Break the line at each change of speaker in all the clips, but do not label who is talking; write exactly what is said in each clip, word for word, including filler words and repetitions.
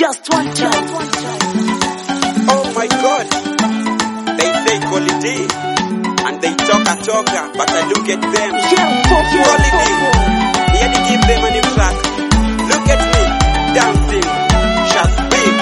Just one time.
Oh my God, they say quality and they talk a talker, but I look at them. Quality, here to give them a new track. Look at me, dancing, just big.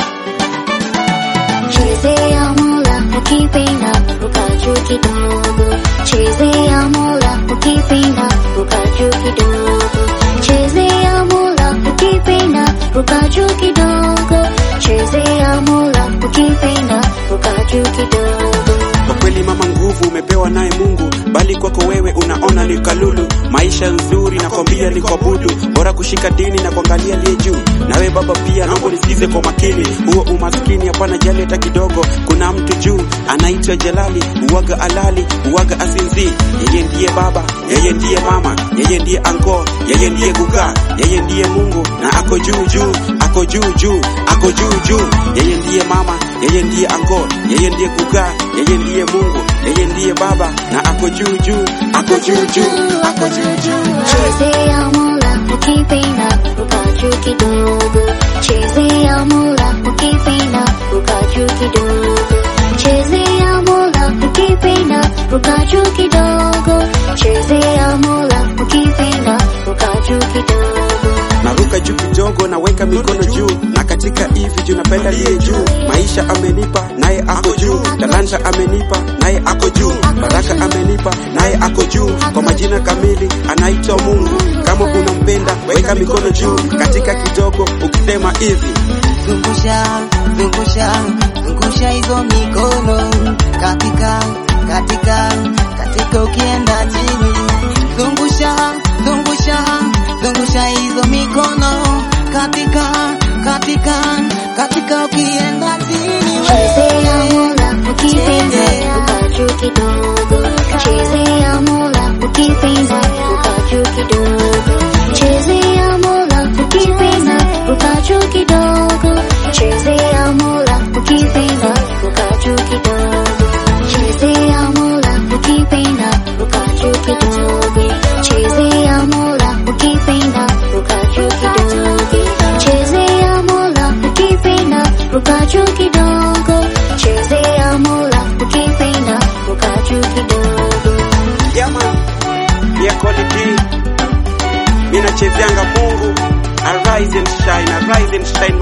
Cheze ya Mola ukipenda ukaju kidogo. Cheze ya Mola ukipenda ukaju kidogo. Cheze ya Mola ukipenda ukaju kidogo. Cheze ya Mola ukipenda ukaju kidogo.
Kwa kweli mama, nguvu umepewa naye Mungu, bali kwako wewe unaona ni kalulu. Maisha nzuri na kwambia ni kuabudu, bora kushika dini na kuangalia aliye juu. Nawe baba pia naomba nisikize kwa makini, huo umaskini hapana jali hata kidogo. Kuna mtu juu anaitwa Jalali, uwaga alali, uwaga asinzi. Yeye ndiye baba, yeye ndiye mama, yeye ndiye anko, yeye ndiye guga, yeye ndiye Mungu na ako juu juu, ako juu juu, ako juu juu. Yeye ndiye mama, yeye ndiye anko, yeye ndiye guga, yeye ndiye Mungu, yeye ndiye baba na ako juu juu, ako juu juu, ako juu juu.
Cheze ya Mola ukipenda ukaju kidogo. Cheze ya Mola ukipenda ukaju kidogo. Cheze ya Mola ukipenda ukaju kidogo. Cheze ya Mola ukipenda ukaju kidogo.
Naruka juu kidogo na weka mikono juu, na katika hivi juu napenda liye juu. Maisha amenipa naye ako juu, talanta amenipa naye ako juu, baraka amenipa naye ako juu. Kwa majina kamili anaitwa Mungu. Kama unampenda weka mikono juu katika kidogo ukisema hivi.
Zungusha, zungusha, zungusha hizo mikono katika, katika, katika ukienda chini. Zungusha, zungusha, zungusha hizo mikono katika, katika, katika ukienda chini.
Cheze ya Mola ukipenda ukaju kidogo. Cheze ya Mola ukipenda ukaju kidogo. Cheze ya Mola ukipenda ukaju kidogo. Cheze ya Mola ukipenda ukaju kidogo. Cheze ya Mola ukipenda ukaju kidogo. Cheze ya Mola ukipenda ukaju kidogo. Cheze ya Mola ukipenda ukaju kidogo. Cheze ya Mola ukipenda ukaju kidogo.
Yeah man, yeah quality. Mina chezeanga Mungu, arise and shine, arise and shine.